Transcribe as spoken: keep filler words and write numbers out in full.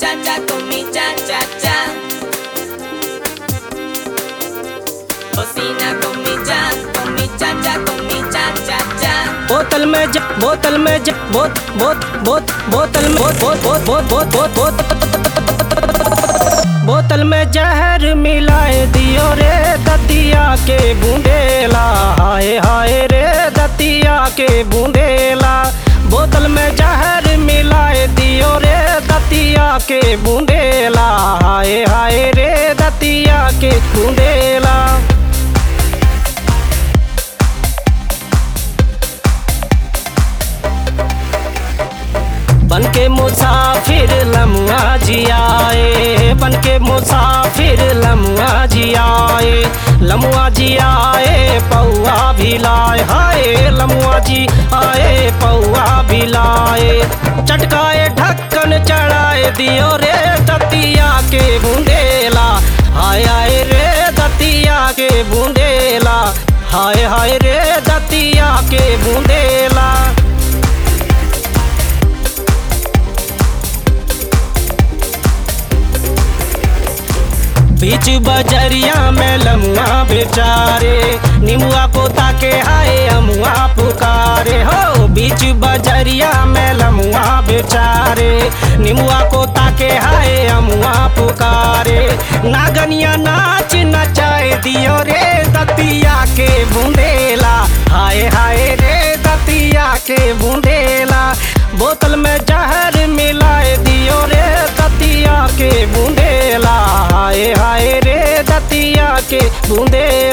cha cha con mi cha cha cha. Cocina con mi cha, con mi cha cha, con mi cha cha cha. बोतल में ज बोतल में ज बोत बोत बोत बोतल में बोत बोत बोत बोत बोत बोत बोतल में जहर मिलाए दियो रे दतिया के बूंदेला। हाय हाय रे दतिया के बूंदेला। बोतल में जहर मिलाए दियो रे दतिया के बूंदेला। हाय हाय रे दतिया के बूंदेला। बन के मुसाफिर लमुआ जी आए, बन के मुसाफिर लमुआ जी आए, लमुआ जी आए पौआ भी लाए। हाय लमुआ जी आए पौआ भी लाए। चटकाए ढक्कन चढ़ाए दियो रे दतिया के बूंदेला। हाय हाय रे दतिया के बूंदेला। हाय हाय रे दतिया के बूंदेला। बीच बजरिया में लमुआ बेचारे, निमुआ को ताके हाय अमुआ पुकारे। हो बीच बजरिया में लमुआ बेचारे, निमुआ को ताके हाय अमुआ पुकारे। नागनिया नाच नचाए दियो रे दतिया के बूंदेला। हाय हाय रे दतिया के बूंदेला। बोतल में जहर मिलाए दियो रे दतिया के बूंदेला। हाय हाय रे दतिया के बूंदेला।